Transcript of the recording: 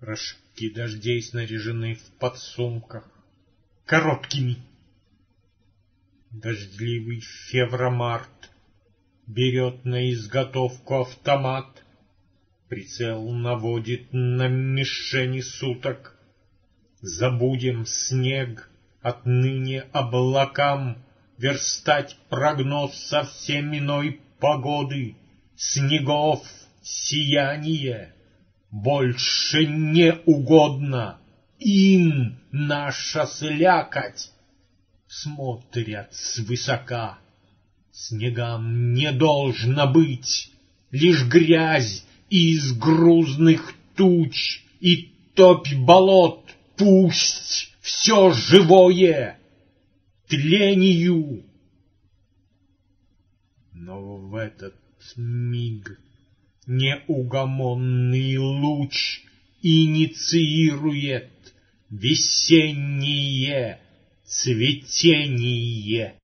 Рожки дождей снаряжены в подсумках короткими. Дождливый февромарт берет на изготовку автомат, прицел наводит на мишени суток. Забудем снег, отныне облакам верстать прогноз совсем иной погоды. Снегов сияние больше не угодно, им наша слякоть. Смотрят свысока, снегам не должно быть, лишь грязь из грузных туч и топь болот. Пусть все живое тлению. Но в этот миг неугомонный луч инициирует весеннее цветение.